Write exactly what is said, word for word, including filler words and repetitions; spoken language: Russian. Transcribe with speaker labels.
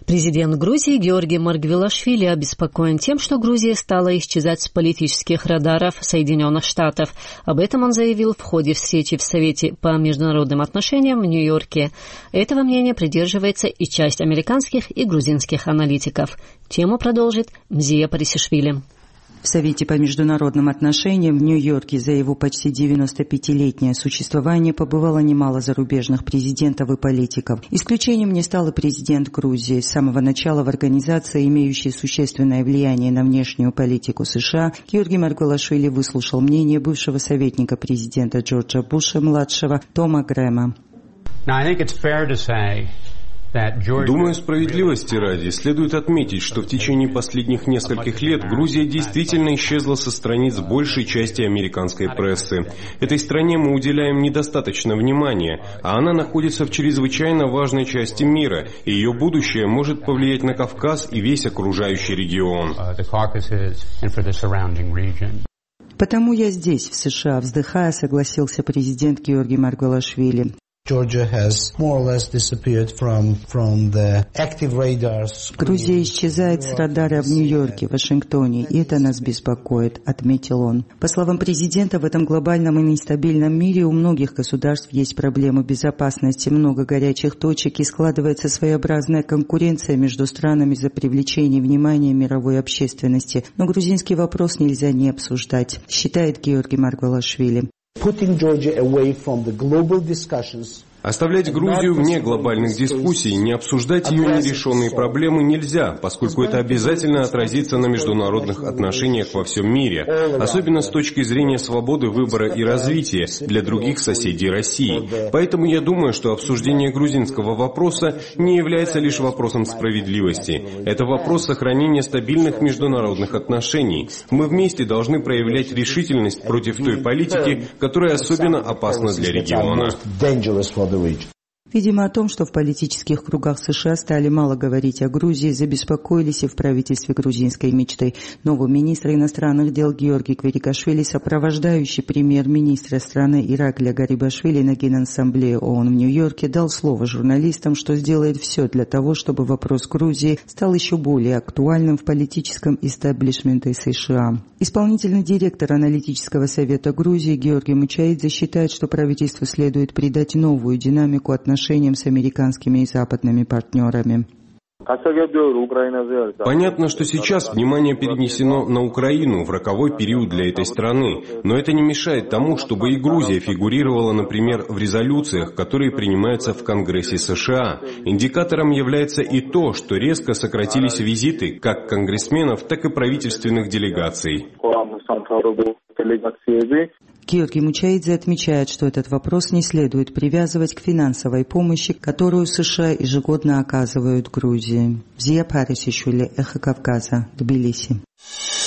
Speaker 1: Президент Грузии Георгий Маргвелашвили обеспокоен тем, что Грузия стала исчезать с политических радаров Соединенных Штатов. Об этом он заявил в ходе встречи в Совете по международным отношениям в Нью-Йорке. Этого мнения придерживается и часть американских и грузинских аналитиков. Тему продолжит Мзия Парисишвили.
Speaker 2: В Совете по международным отношениям в Нью-Йорке за его почти девяностопятилетнее существование побывало немало зарубежных президентов и политиков. Исключением не стал и президент Грузии. С самого начала в организации, имеющей существенное влияние на внешнюю политику США, Георгий Маргвелашвили выслушал мнение бывшего советника президента Джорджа Буша-младшего Тома Грэма.
Speaker 3: Думаю, справедливости ради следует отметить, что в течение последних нескольких лет Грузия действительно исчезла со страниц большей части американской прессы. Этой стране мы уделяем недостаточно внимания, а она находится в чрезвычайно важной части мира, и ее будущее может повлиять на Кавказ и весь окружающий регион.
Speaker 2: Потому я здесь, в США, вздыхая, согласился президент Георгий Маргвелашвили.
Speaker 4: Грузия
Speaker 2: исчезает с радара в Нью-Йорке, Вашингтоне, и это нас беспокоит, отметил он. По словам президента, в этом глобальном и нестабильном мире у многих государств есть проблемы безопасности, много горячих точек и складывается своеобразная конкуренция между странами за привлечение внимания мировой общественности. Но грузинский вопрос нельзя не обсуждать, считает Георгий Маргвелашвили.
Speaker 3: Оставлять Грузию вне глобальных дискуссий, не обсуждать ее нерешенные проблемы нельзя, поскольку это обязательно отразится на международных отношениях во всем мире, особенно с точки зрения свободы выбора и развития для других соседей России. Поэтому я думаю, что обсуждение грузинского вопроса не является лишь вопросом справедливости. Это вопрос сохранения стабильных международных отношений. Мы вместе должны проявлять решительность против той политики, которая особенно опасна для региона.
Speaker 2: Видимо, о том, что в политических кругах США стали мало говорить о Грузии, забеспокоились и в правительстве грузинской мечты. Новый министр иностранных дел Георгий Квирикашвили, сопровождающий премьер-министра страны Иракли Гарибашвили на Генассамблее ООН в Нью-Йорке, дал слово журналистам, что сделает все для того, чтобы вопрос Грузии стал еще более актуальным в политическом истеблишменте США. Исполнительный директор аналитического совета Грузии Георгий Мучаидзе считает, что правительству следует придать новую динамику отношений с американскими и западными партнерами.
Speaker 3: Понятно, что сейчас внимание перенесено на Украину в роковой период для этой страны, но это не мешает тому, чтобы и Грузия фигурировала, например, в резолюциях, которые принимаются в Конгрессе США. Индикатором является и то, что резко сократились визиты как конгрессменов, так и правительственных делегаций.
Speaker 2: Георгий Мучаидзе отмечает, что этот вопрос не следует привязывать к финансовой помощи, которую США ежегодно оказывают Грузии. Мзия Парисишвили, Эхо Кавказа, Тбилиси.